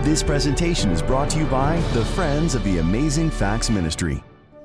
This presentation is brought to you by the Friends of the Amazing Facts Ministry.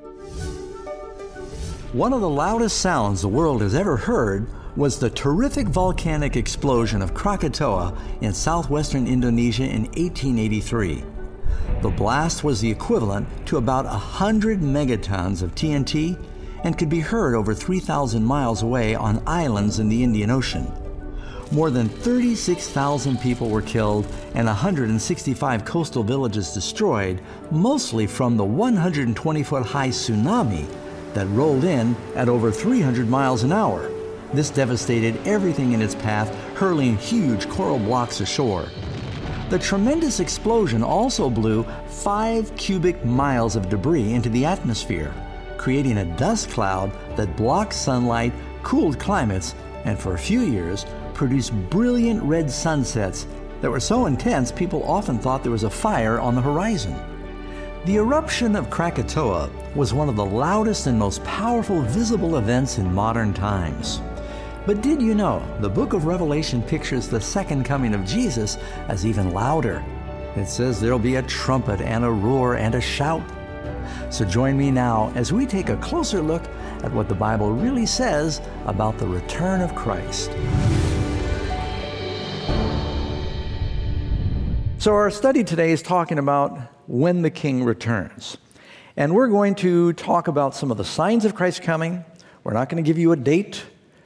One of the loudest sounds the world has ever heard was the terrific volcanic explosion of Krakatoa in southwestern Indonesia in 1883. The blast was the equivalent to about 100 megatons of TNT and could be heard over 3,000 miles away on islands in the Indian Ocean. More than 36,000 people were killed and 165 coastal villages destroyed, mostly from the 120-foot high tsunami that rolled in at over 300 miles an hour. This devastated everything in its path, hurling huge coral blocks ashore. The tremendous explosion also blew 5 cubic miles of debris into the atmosphere, creating a dust cloud that blocked sunlight, cooled climates, and for a few years produced brilliant red sunsets that were so intense people often thought there was a fire on the horizon. The eruption of Krakatoa was one of the loudest and most powerful visible events in modern times. But did you know the book of Revelation pictures the second coming of Jesus as even louder? It says there'll be a trumpet and a roar and a shout. So join me now as we take a closer look at what the Bible really says about the return of Christ. So our study today is talking about when the King returns. And we're going to talk about some of the signs of Christ's coming. We're not going to give you a date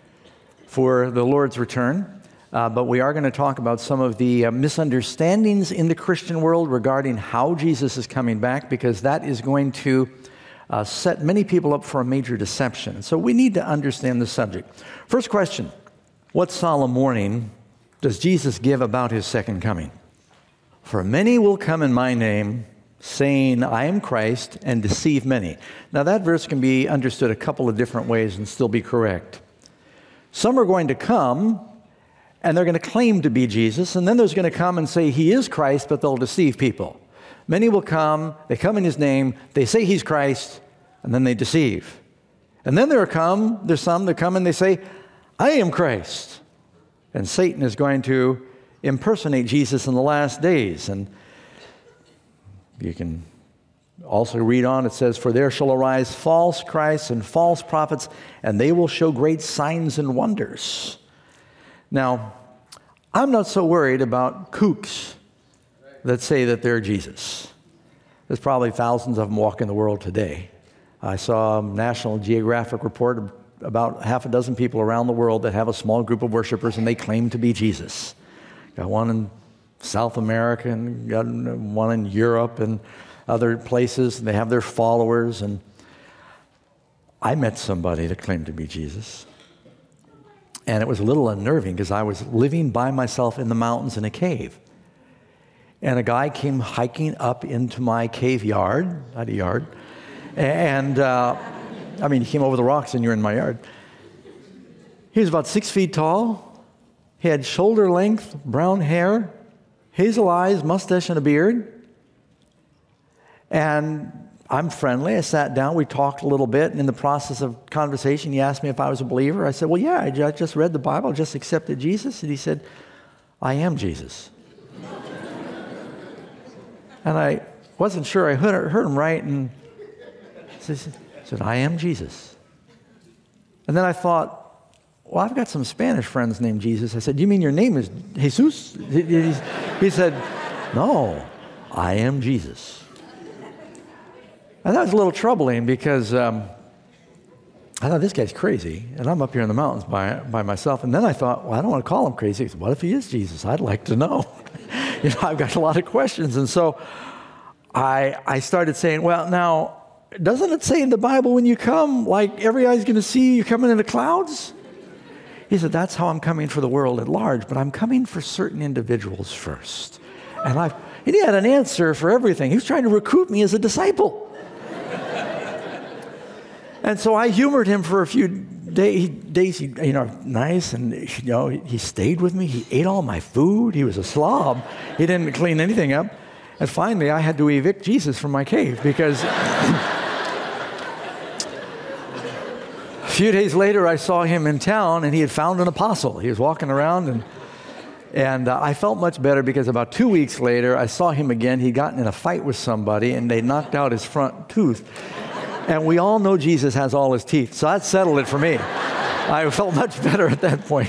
for the Lord's return, but we are going to talk about some of the misunderstandings in the Christian world regarding how Jesus is coming back, because that is going to set many people up for a major deception. So we need to understand the subject. First question, what solemn warning does Jesus give about his second coming? For many will come in my name, saying, I am Christ, and deceive many. Now that verse can be understood a couple of different ways and still be correct. Some are going to come, and they're going to claim to be Jesus, and then there's going to come and say he is Christ, but they'll deceive people. Many will come, they come in his name, they say he's Christ, and then they deceive. And then there's some that come and they say, I am Christ. And Satan is going to impersonate Jesus in the last days. And you can also read on, it says, for there shall arise false Christs and false prophets, and they will show great signs and wonders. Now, I'm not so worried about kooks that say that they're Jesus. There's probably thousands of them walking the world today. I saw a National Geographic report about half a dozen people around the world that have a small group of worshipers, and they claim to be Jesus. Got one in South America, and got one in Europe, and other places. They have their followers. And I met somebody that claimed to be Jesus. And it was a little unnerving because I was living by myself in the mountains in a cave. And a guy came hiking up into my cave yard, not a yard. And, he came over the rocks and you're in my yard. He was about 6 feet tall. He had shoulder-length brown hair, hazel eyes, mustache, and a beard. And I'm friendly. I sat down. We talked a little bit. And in the process of conversation, he asked me if I was a believer. I said, well, yeah, I just read the Bible. I just accepted Jesus. And he said, I am Jesus. And I wasn't sure I heard him right. And he said, I am Jesus. And then I thought, well, I've got some Spanish friends named Jesus. I said, you mean your name is Jesus? He said, no, I am Jesus. And that was a little troubling because I thought, this guy's crazy, and I'm up here in the mountains by myself. And then I thought, well, I don't want to call him crazy. What if he is Jesus? I'd like to know. I've got a lot of questions. And so I started saying, well, now, doesn't it say in the Bible when you come, like every eye's going to see you coming in the clouds? He said, that's how I'm coming for the world at large, but I'm coming for certain individuals first. And he had an answer for everything. He was trying to recruit me as a disciple. And so I humored him for a few days. He, nice, and he stayed with me. He ate all my food. He was a slob. He didn't clean anything up. And finally, I had to evict Jesus from my cave because a few days later, I saw him in town, and he had found an apostle. He was walking around, and And I felt much better because about 2 weeks later, I saw him again. He'd gotten in a fight with somebody, and they knocked out his front tooth. And we all know Jesus has all his teeth, so that settled it for me. I felt much better at that point.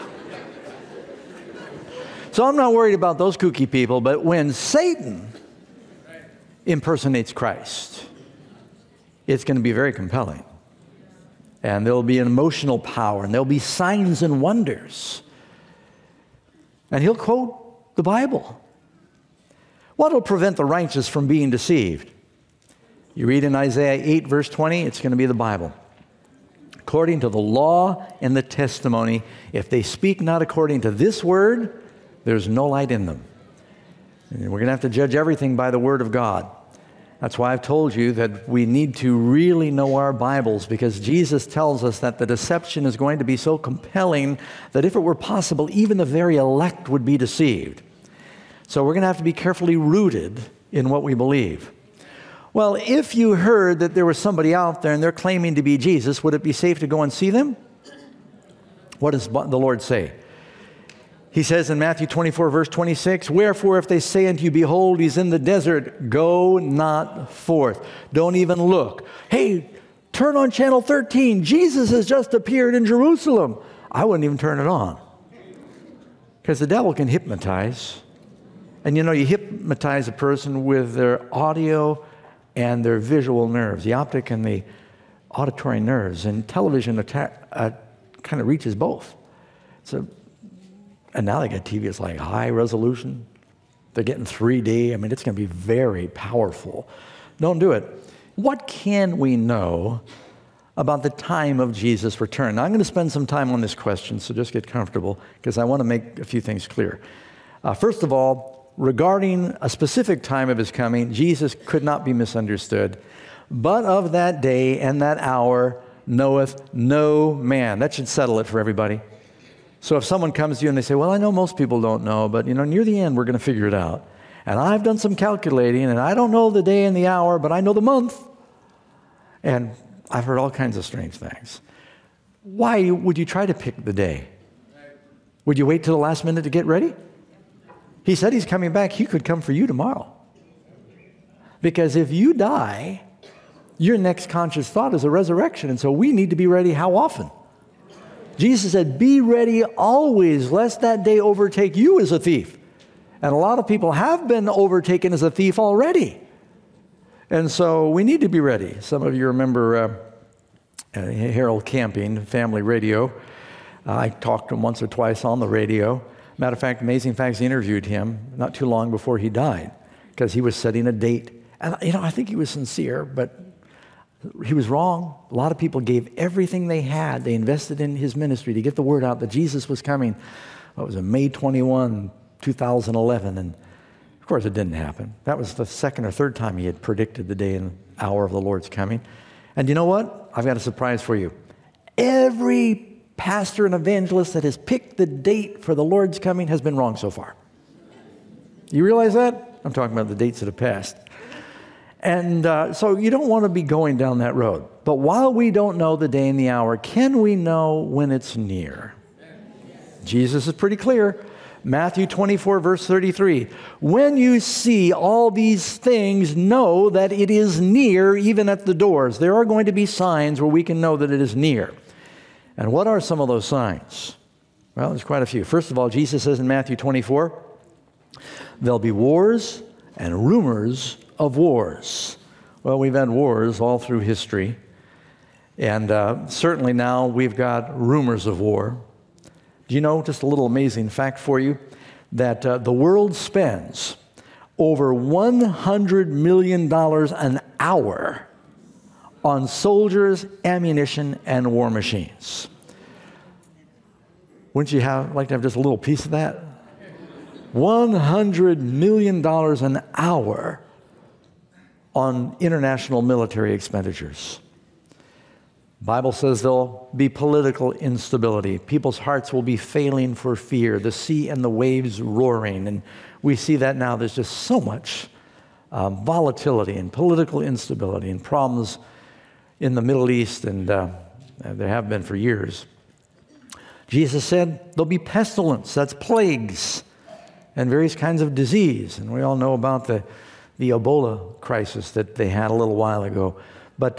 So I'm not worried about those kooky people, but when Satan impersonates Christ, it's going to be very compelling. And there'll be an emotional power, and there'll be signs and wonders. And he'll quote the Bible. What will prevent the righteous from being deceived? You read in Isaiah 8, verse 20, it's going to be the Bible. According to the law and the testimony, if they speak not according to this word, there's no light in them. And we're going to have to judge everything by the word of God. That's why I've told you that we need to really know our Bibles, because Jesus tells us that the deception is going to be so compelling that if it were possible, even the very elect would be deceived. So we're going to have to be carefully rooted in what we believe. Well, if you heard that there was somebody out there and they're claiming to be Jesus, would it be safe to go and see them? What does the Lord say? He says in Matthew 24, verse 26, wherefore if they say unto you, behold, he's in the desert, go not forth. Don't even look. Hey, turn on channel 13. Jesus has just appeared in Jerusalem. I wouldn't even turn it on. Because the devil can hypnotize. And you hypnotize a person with their audio and their visual nerves, the optic and the auditory nerves. And television kind of reaches both. And now they got TV, it's like high resolution. They're getting 3D. I mean, it's going to be very powerful. Don't do it. What can we know about the time of Jesus' return? Now, I'm going to spend some time on this question, so just get comfortable, because I want to make a few things clear. First of all, regarding a specific time of his coming, Jesus could not be misunderstood. But of that day and that hour knoweth no man. That should settle it for everybody. So if someone comes to you and they say, well, I know most people don't know, but near the end, we're going to figure it out. And I've done some calculating, and I don't know the day and the hour, but I know the month. And I've heard all kinds of strange things. Why would you try to pick the day? Would you wait till the last minute to get ready? He said he's coming back. He could come for you tomorrow. Because if you die, your next conscious thought is a resurrection. And so we need to be ready how often? Jesus said, be ready always, lest that day overtake you as a thief. And a lot of people have been overtaken as a thief already. And so we need to be ready. Some of you remember Harold Camping, Family Radio. I talked to him once or twice on the radio. Matter of fact, Amazing Facts interviewed him not too long before he died, because he was setting a date. And I think he was sincere, but he was wrong. A lot of people gave everything they had. They invested in his ministry to get the word out that Jesus was coming. What was it, May 21, 2011. And of course, it didn't happen. That was the second or third time he had predicted the day and hour of the Lord's coming. And you know what? I've got a surprise for you. Every pastor and evangelist that has picked the date for the Lord's coming has been wrong so far. You realize that? I'm talking about the dates that have passed. And so you don't want to be going down that road. But while we don't know the day and the hour, can we know when it's near? Jesus is pretty clear. Matthew 24, verse 33. When you see all these things, know that it is near, even at the doors. There are going to be signs where we can know that it is near. And what are some of those signs? Well, there's quite a few. First of all, Jesus says in Matthew 24, there'll be wars and rumors of wars. Well, we've had wars all through history, and certainly now we've got rumors of war. Do you know, just a little amazing fact for you, that the world spends over $100 million an hour on soldiers, ammunition, and war machines. Wouldn't you like to have just a little piece of that? $100 million an hour on international military expenditures. The Bible says there'll be political instability. People's hearts will be failing for fear. The sea and the waves roaring. And we see that now. There's just so much volatility and political instability and problems in the Middle East, and there have been for years. Jesus said there'll be pestilence, that's plagues, and various kinds of disease. And we all know about the Ebola crisis that they had a little while ago. But,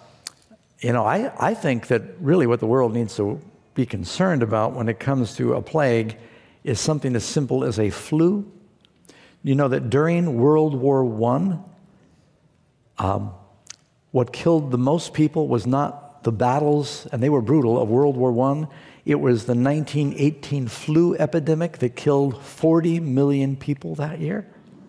I think that really what the world needs to be concerned about when it comes to a plague is something as simple as a flu. You know that during World War I, what killed the most people was not the battles, and they were brutal, of World War I. It was the 1918 flu epidemic that killed 40 million people that year.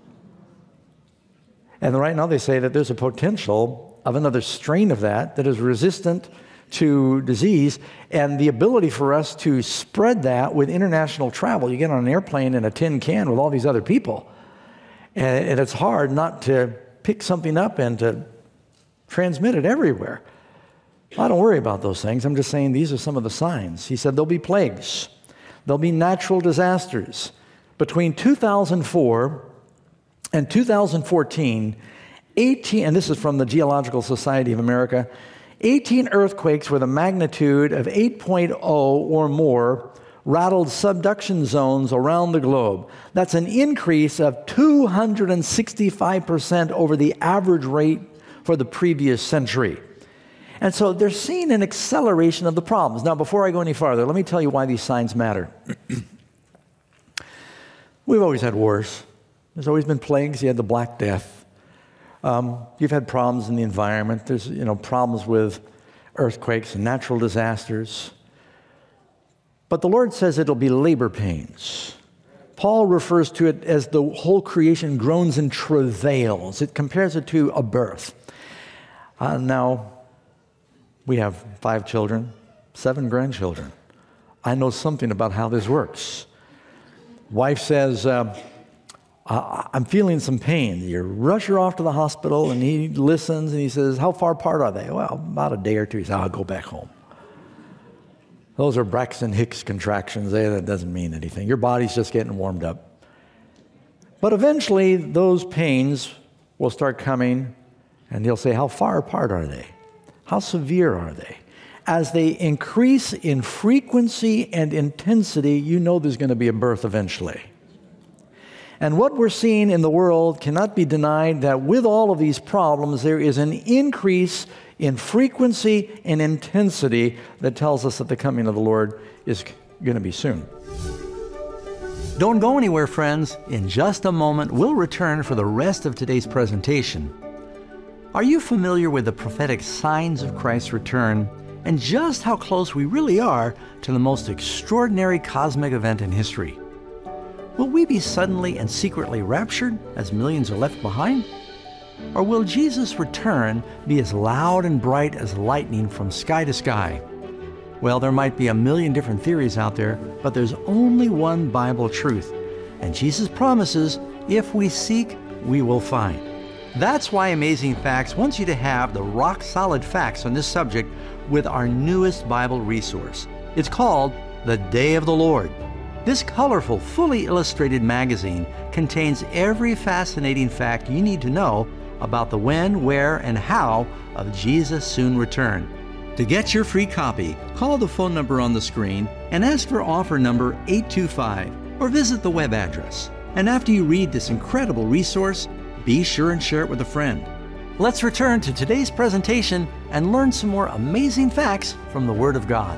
And right now they say that there's a potential of another strain of that is resistant to disease, and the ability for us to spread that with international travel. You get on an airplane in a tin can with all these other people, and it's hard not to pick something up and to transmit it everywhere. I don't worry about those things. I'm just saying these are some of the signs. He said there'll be plagues. There'll be natural disasters. Between 2004 and 2014, 18, and this is from the Geological Society of America, 18 earthquakes with a magnitude of 8.0 or more rattled subduction zones around the globe. That's an increase of 265% over the average rate for the previous century. And so they're seeing an acceleration of the problems. Now, before I go any farther, let me tell you why these signs matter. We've always had wars. There's always been plagues. You had the Black Death. You've had problems in the environment. There's problems with earthquakes and natural disasters. But the Lord says it'll be labor pains. Paul refers to it as the whole creation groans and travails. It compares it to a birth. Now, we have 5 children, 7 grandchildren. I know something about how this works. Wife says, I'm feeling some pain. You rush her off to the hospital, and he listens, and he says, how far apart are they? Well, about a day or two. He says, I'll go back home. Those are Braxton Hicks contractions. That doesn't mean anything. Your body's just getting warmed up. But eventually, those pains will start coming, and he'll say, how far apart are they? How severe are they? As they increase in frequency and intensity, you know there's going to be a birth eventually. And what we're seeing in the world cannot be denied, that with all of these problems, there is an increase in frequency and intensity that tells us that the coming of the Lord is going to be soon. Don't go anywhere, friends. In just a moment, we'll return for the rest of today's presentation. Are you familiar with the prophetic signs of Christ's return and just how close we really are to the most extraordinary cosmic event in history? Will we be suddenly and secretly raptured as millions are left behind? Or will Jesus' return be as loud and bright as lightning from sky to sky? Well, there might be a million different theories out there, but there's only one Bible truth. And Jesus promises, if we seek, we will find. That's why Amazing Facts wants you to have the rock-solid facts on this subject with our newest Bible resource. It's called The Day of the Lord. This colorful, fully illustrated magazine contains every fascinating fact you need to know about the when, where, and how of Jesus' soon return. To get your free copy, call the phone number on the screen and ask for offer number 825, or visit the web address. And after you read this incredible resource, be sure and share it with a friend. Let's return to today's presentation and learn some more amazing facts from the Word of God.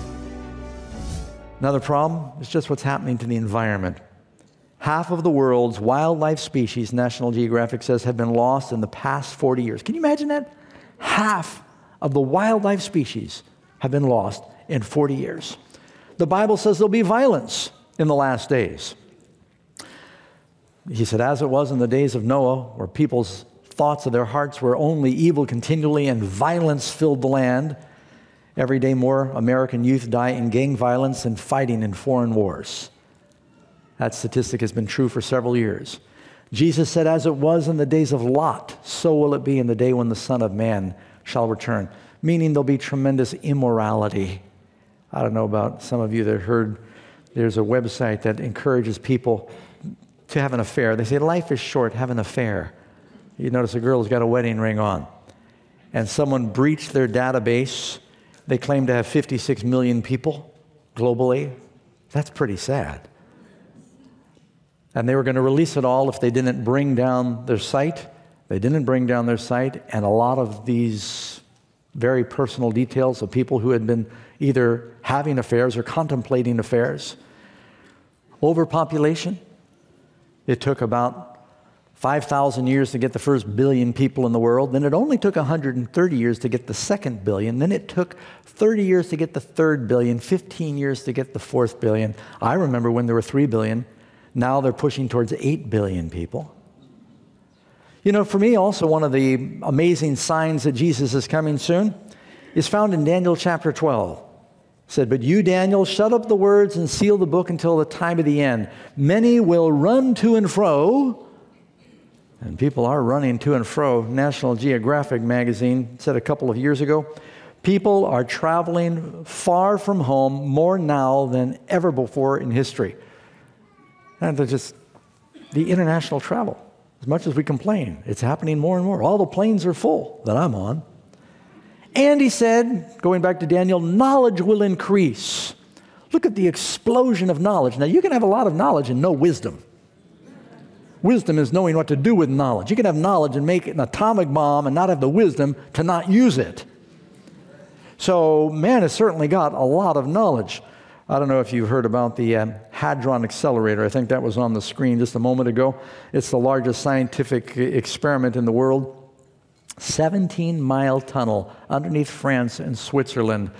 Another problem is just what's happening to the environment. Half of the world's wildlife species, National Geographic says, have been lost in the past 40 years. Can you imagine that? Half of the wildlife species have been lost in 40 years. The Bible says there'll be violence in the last days. He said, as it was in the days of Noah, where people's thoughts of their hearts were only evil continually and violence filled the land, every day more American youth die in gang violence and fighting in foreign wars. That statistic has been true for several years. Jesus said, as it was in the days of Lot, so will it be in the day when the Son of Man shall return, meaning there'll be tremendous immorality. I don't know about some of you that heard there's a website that encourages people to have an affair. They say, life is short, have an affair. You notice a girl's got a wedding ring on, and someone breached their database. They claim to have 56 million people globally. That's pretty sad. And they were going to release it all if they didn't bring down their site. They didn't bring down their site, and a lot of these very personal details of people who had been either having affairs or contemplating affairs. Overpopulation. It took about 5,000 years to get the first billion people in the world. Then it only took 130 years to get the second billion. Then it took 30 years to get the third billion, 15 years to get the fourth billion. I remember when there were 3 billion. Now they're pushing towards 8 billion people. You know, for me also, one of the amazing signs that Jesus is coming soon is found in Daniel chapter 12. It said, "But you, Daniel, shut up the words and seal the book until the time of the end. Many will run to and fro," and people are running to and fro. National Geographic magazine said a couple of years ago, people are traveling far from home more now than ever before in history. And they're just the international travel. As much as we complain, it's happening more and more. All the planes are full that I'm on. And he said, going back to Daniel, knowledge will increase. Look at the explosion of knowledge. Now, you can have a lot of knowledge and no wisdom. Wisdom is knowing what to do with knowledge. You can have knowledge and make an atomic bomb and not have the wisdom to not use it. So man has certainly got a lot of knowledge. I don't know if you've heard about the Hadron Accelerator. I think that was on the screen just a moment ago. It's the largest scientific experiment in the world. 17-mile tunnel underneath France and Switzerland.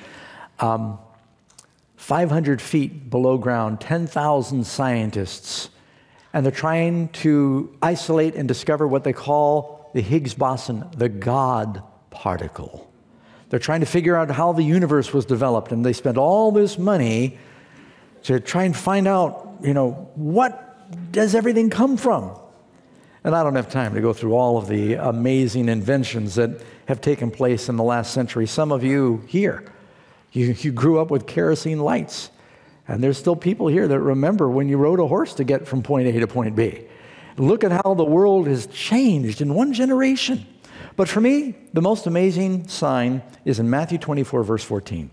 500 feet below ground, 10,000 scientists. And they're trying to isolate and discover what they call the Higgs boson, the God particle. They're trying to figure out how the universe was developed, and they spent all this money to try and find out, what does everything come from? And I don't have time to go through all of the amazing inventions that have taken place in the last century. Some of you here, you grew up with kerosene lights, and there's still people here that remember when you rode a horse to get from point A to point B. Look at how the world has changed in one generation. But for me, the most amazing sign is in Matthew 24, verse 14.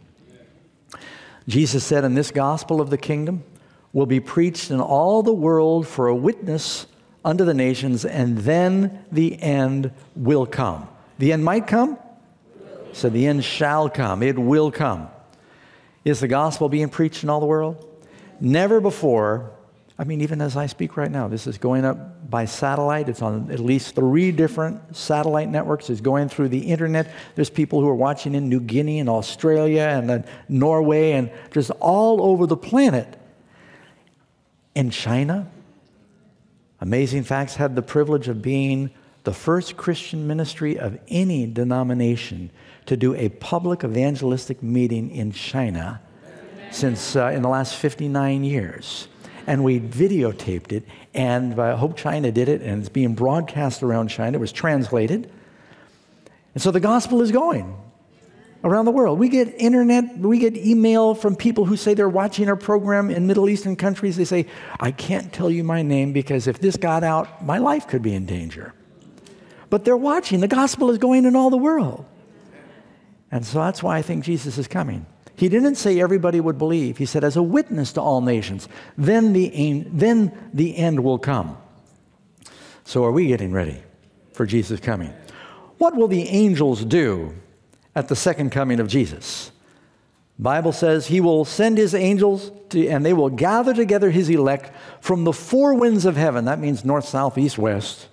Jesus said, "And this gospel of the kingdom will be preached in all the world for a witness unto the nations, and then the end will come." The end might come? So the end shall come. It will come. Is the gospel being preached in all the world? Never before. I mean, even as I speak right now, this is going up by satellite. It's on at least 3 different satellite networks. It's going through the internet. There's people who are watching in New Guinea and Australia and then Norway and just all over the planet. In China, Amazing Facts had the privilege of being the first Christian ministry of any denomination to do a public evangelistic meeting in China since in the last 59 years. And we videotaped it, and Hope China did it, and it's being broadcast around China. It was translated. And so the gospel is going around the world. We get internet, we get email from people who say they're watching our program in Middle Eastern countries. They say, "I can't tell you my name because if this got out, my life could be in danger." But they're watching. The gospel is going in all the world. And so that's why I think Jesus is coming. He didn't say everybody would believe. He said, as a witness to all nations, then the end will come. So are we getting ready for Jesus coming? What will the angels do at the second coming of Jesus? Bible says he will send his angels and they will gather together his elect from the 4 winds of heaven. That means north, south, east, west.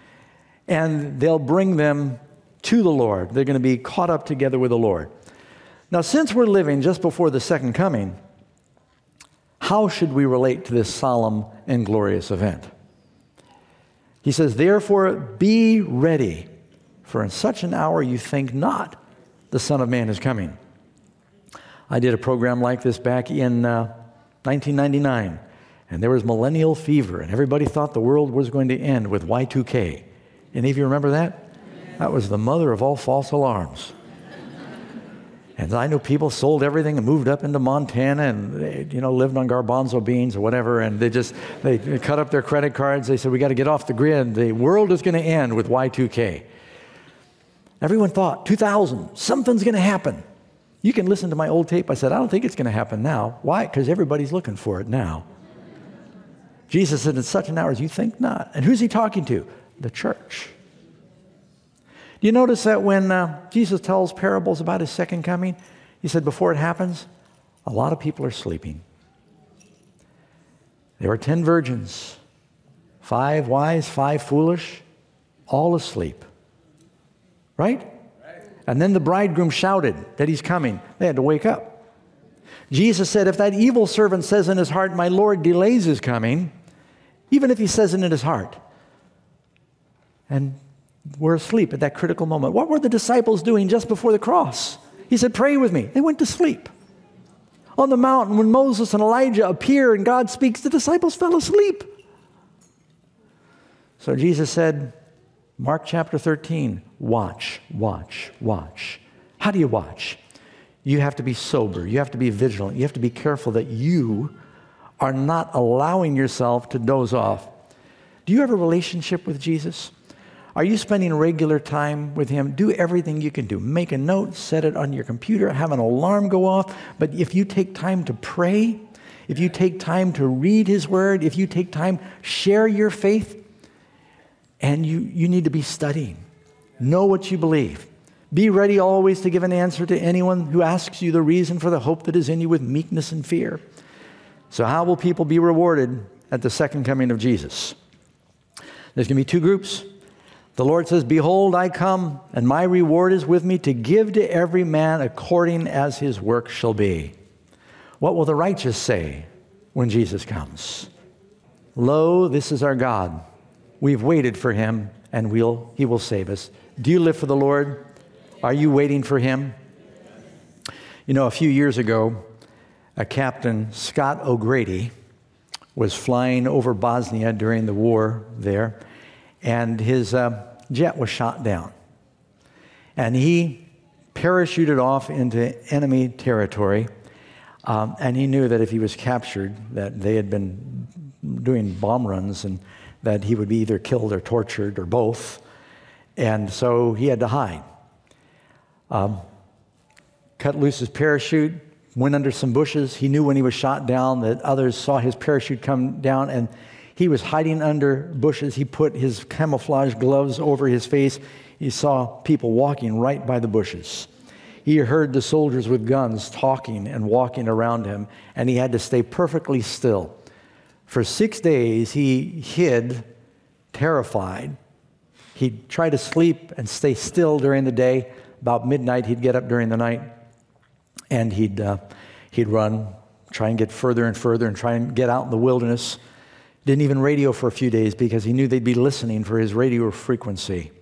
And they'll bring them to the Lord. They're going to be caught up together with the Lord. Now, since we're living just before the second coming, how should we relate to this solemn and glorious event? He says, "Therefore be ready, for in such an hour you think not the Son of Man is coming." I did a program like this back in 1999, and there was millennial fever, and everybody thought the world was going to end with Y2K. Any of you remember that? That was the mother of all false alarms. And I know people sold everything and moved up into Montana and, lived on garbanzo beans or whatever. And they cut up their credit cards. They said, we got to get off the grid. The world is going to end with Y2K. Everyone thought, 2000, something's going to happen. You can listen to my old tape. I said, I don't think it's going to happen now. Why? Because everybody's looking for it now. Jesus said, in such an hour as you think not. And who's he talking to? The church. Do you notice that when Jesus tells parables about his second coming, he said before it happens, a lot of people are sleeping. There were 10 virgins, 5 wise, 5 foolish, all asleep. Right? And then the bridegroom shouted that he's coming. They had to wake up. Jesus said, if that evil servant says in his heart, my Lord delays his coming, even if he says it in his heart, and we're asleep at that critical moment. What were the disciples doing just before the cross? He said, pray with me. They went to sleep. On the mountain, when Moses and Elijah appear and God speaks, the disciples fell asleep. So Jesus said, Mark chapter 13, watch, watch, watch. How do you watch? You have to be sober. You have to be vigilant. You have to be careful that you are not allowing yourself to doze off. Do you have a relationship with Jesus? Are you spending regular time with him? Do everything you can do. Make a note, set it on your computer, have an alarm go off. But if you take time to pray, if you take time to read his word, if you take time, share your faith, and you need to be studying. Know what you believe. Be ready always to give an answer to anyone who asks you the reason for the hope that is in you with meekness and fear. So how will people be rewarded at the second coming of Jesus? There's going to be 2 groups. The Lord says, behold, I come, and my reward is with me to give to every man according as his work shall be. What will the righteous say when Jesus comes? Lo, this is our God. We've waited for him, and he will save us. Do you live for the Lord? Are you waiting for him? You know, a few years ago, a Captain Scott O'Grady was flying over Bosnia during the war there, and his jet was shot down. And he parachuted off into enemy territory, and he knew that if he was captured, that they had been doing bomb runs and that he would be either killed or tortured or both. And so he had to hide. Cut loose his parachute, went under some bushes. He knew when he was shot down that others saw his parachute come down, and he was hiding under bushes. He put his camouflage gloves over his face. He saw people walking right by the bushes. He heard the soldiers with guns talking and walking around him, and he had to stay perfectly still. For 6 days, he hid, terrified. He'd try to sleep and stay still during the day. About midnight, he'd get up during the night, and he'd run, try and get further and further, and try and get out in the wilderness. Didn't even radio for a few days because he knew they'd be listening for his radio frequency.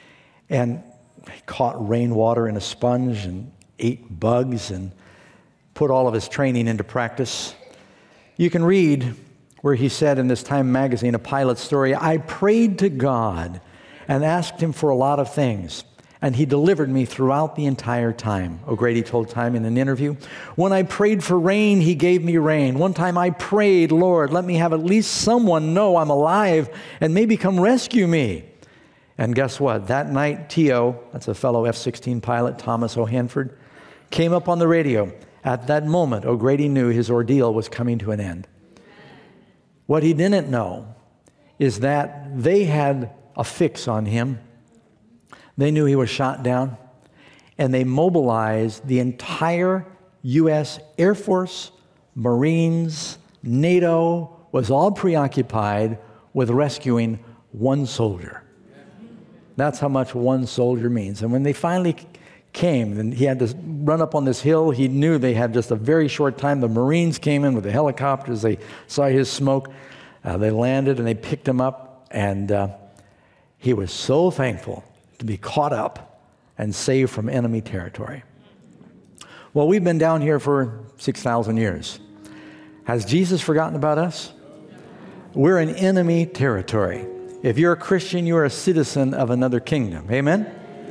And he caught rainwater in a sponge and ate bugs and put all of his training into practice. You can read where he said in this Time magazine, a pilot story, I prayed to God and asked him for a lot of things, and he delivered me throughout the entire time. O'Grady told Time in an interview. When I prayed for rain, he gave me rain. One time I prayed, Lord, let me have at least someone know I'm alive and maybe come rescue me. And guess what? That night, T.O., that's a fellow F-16 pilot, Thomas O'Hanford, came up on the radio. At that moment, O'Grady knew his ordeal was coming to an end. What he didn't know is that they had a fix on him. They knew he was shot down, and they mobilized the entire U.S. Air Force, Marines, NATO, was all preoccupied with rescuing one soldier. That's how much one soldier means. And when they finally came, and he had to run up on this hill, he knew they had just a very short time. The Marines came in with the helicopters. They saw his smoke. They landed, and they picked him up, and he was so thankful to be caught up and saved from enemy territory. Well, we've been down here for 6,000 years. Has Jesus forgotten about us? We're in enemy territory. If you're a Christian, you are a citizen of another kingdom. Amen?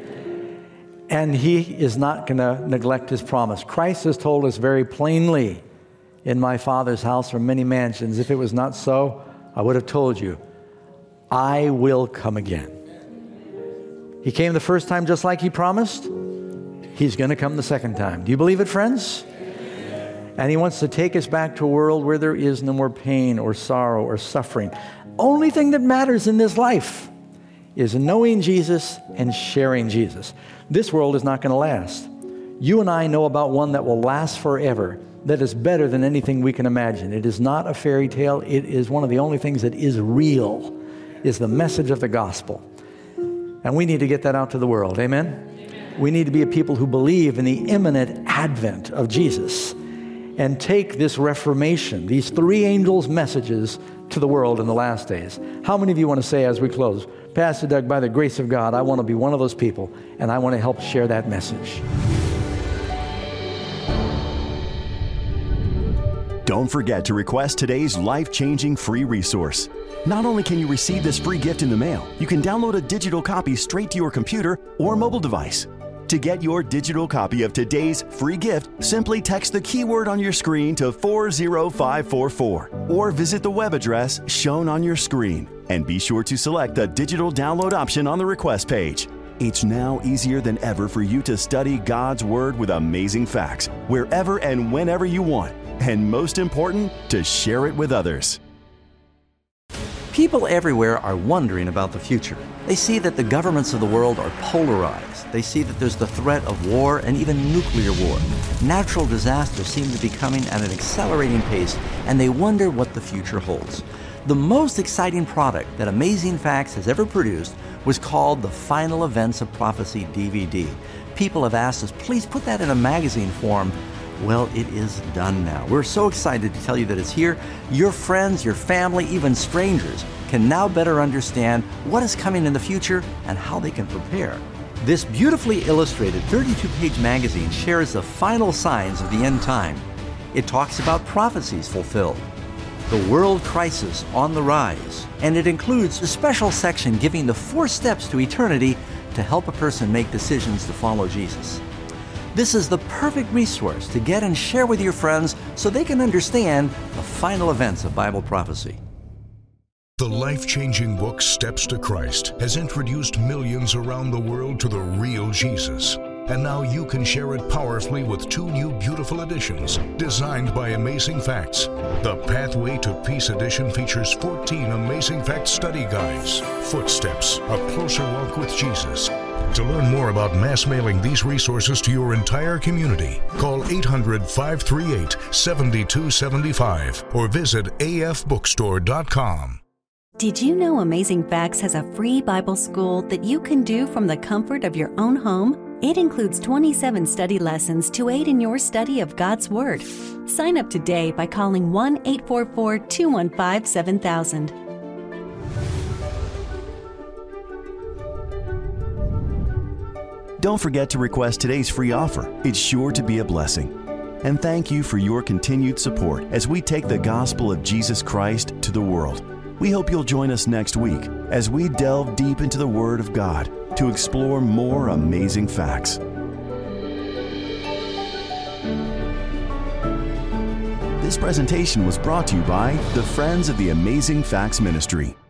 And he is not going to neglect his promise. Christ has told us very plainly, in my Father's house are many mansions. If it was not so, I would have told you, I will come again. He came the first time just like he promised. He's going to come the second time. Do you believe it, friends? And he wants to take us back to a world where there is no more pain or sorrow or suffering. Only thing that matters in this life is knowing Jesus and sharing Jesus. This world is not going to last. You and I know about one that will last forever, that is better than anything we can imagine. It is not a fairy tale. It is one of the only things that is real, is the message of the gospel. And we need to get that out to the world. Amen? We need to be a people who believe in the imminent advent of Jesus and take this reformation, these three angels' messages to the world in the last days. How many of you want to say as we close, Pastor Doug, by the grace of God, I want to be one of those people, and I want to help share that message. Don't forget to request today's life-changing free resource. Not only can you receive this free gift in the mail, you can download a digital copy straight to your computer or mobile device. To get your digital copy of today's free gift, simply text the keyword on your screen to 40544 or visit the web address shown on your screen. And be sure to select the digital download option on the request page. It's now easier than ever for you to study God's Word with amazing facts wherever and whenever you want. And most important, to share it with others. People everywhere are wondering about the future. They see that the governments of the world are polarized. They see that there's the threat of war and even nuclear war. Natural disasters seem to be coming at an accelerating pace, and they wonder what the future holds. The most exciting product that Amazing Facts has ever produced was called the Final Events of Prophecy DVD. People have asked us, please put that in a magazine form. Well, it is done now. We're so excited to tell you that it's here. Your friends, your family, even strangers can now better understand what is coming in the future and how they can prepare. This beautifully illustrated 32-page magazine shares the final signs of the end time. It talks about prophecies fulfilled, the world crisis on the rise, and it includes a special section giving the 4 steps to eternity to help a person make decisions to follow Jesus. This is the perfect resource to get and share with your friends so they can understand the final events of Bible prophecy. The life-changing book Steps to Christ has introduced millions around the world to the real Jesus. And now you can share it powerfully with 2 new beautiful editions designed by Amazing Facts. The Pathway to Peace edition features 14 Amazing Facts study guides. Footsteps, a closer walk with Jesus. To learn more about mass mailing these resources to your entire community, call 800-538-7275 or visit afbookstore.com. Did you know Amazing Facts has a free Bible school that you can do from the comfort of your own home? It includes 27 study lessons to aid in your study of God's Word. Sign up today by calling 1-844-215-7000. Don't forget to request today's free offer. It's sure to be a blessing. And thank you for your continued support as we take the gospel of Jesus Christ to the world. We hope you'll join us next week as we delve deep into the Word of God to explore more amazing facts. This presentation was brought to you by the Friends of the Amazing Facts Ministry.